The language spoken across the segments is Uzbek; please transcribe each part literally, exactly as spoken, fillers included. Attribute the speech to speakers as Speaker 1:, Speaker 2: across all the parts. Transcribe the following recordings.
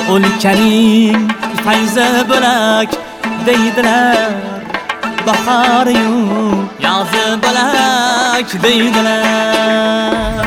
Speaker 1: o'lkaning fayzi bo'lak deydilar, bahoriyu yozi bo'lak deydilar.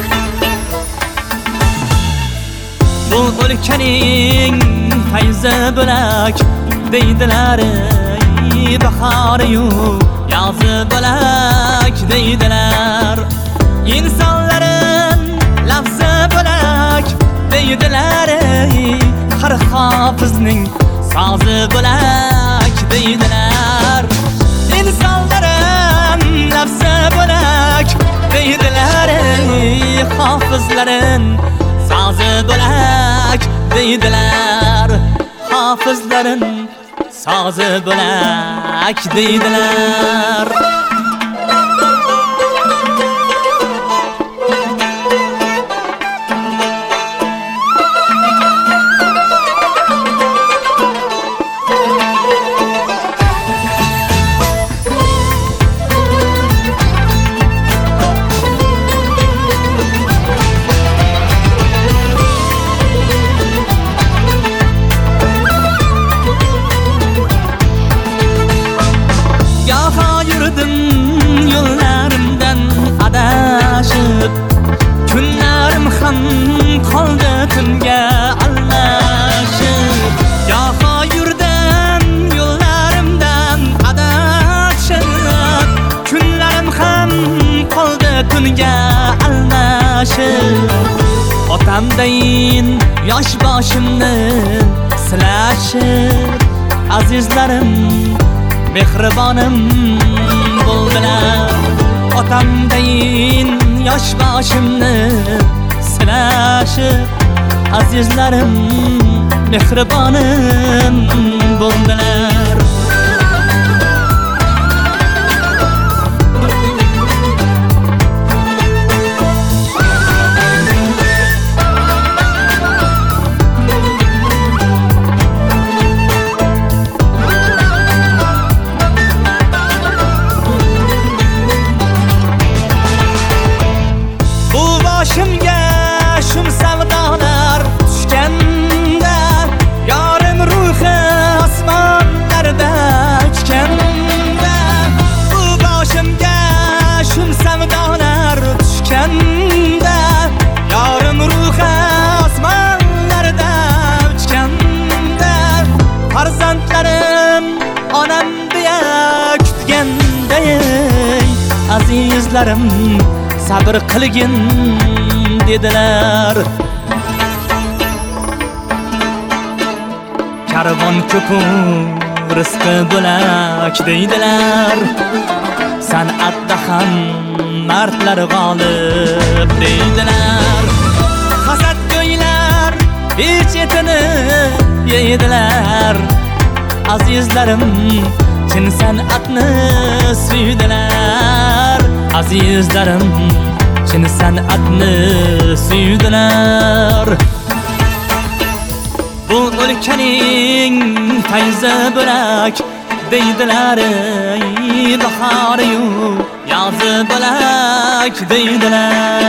Speaker 1: Bu o'lkaning fayzi bo'lak deydilar, bahoriyu yozi bo'lak deydilar. İnsanların lafzı bo'lak deydilar, har hofizning sozi bo'lak deydilar. İnsanların lafzı bo'lak deydilar, hofizlarin sozi bo'lak deydilar. Hofizlarin sozi bo'lak deydilar. Yo'llarimdan adashib, kunlarim ham qoldi tunga almashib. Yo'qo yurdim yo'llarimdan adashib, kunlarim ham qoldi tunga almashib. Otamdayin yosh boshimni silashib, azizlarim mehribonim bo'ldilar. Otamdayin yosh boshimni silashib, azizlarim mehribonim bo'ldilar. Boshimga shum savdolar tushganda, yorim ruhi osmonlarda uchganda. Bu boshimga shum savdolar tushganda, yorim ruhi osmonlarda uchganda. Farzandlarim onam deya kutganda, azizlarim sabr qilgin dedilar. Karvon ko'pu rizqi bo'lak deydilar, san'atda ham mardlar g'olib deydilar. Hasadgo'ylar hech etini yeydilar, azizlarim chin san'atni suydilar. Azizlarim chin san'atni suydilar. Bu o'lkaning fayzi bo'lak deydilar, bahoriyu yozi bo'lak deydilar.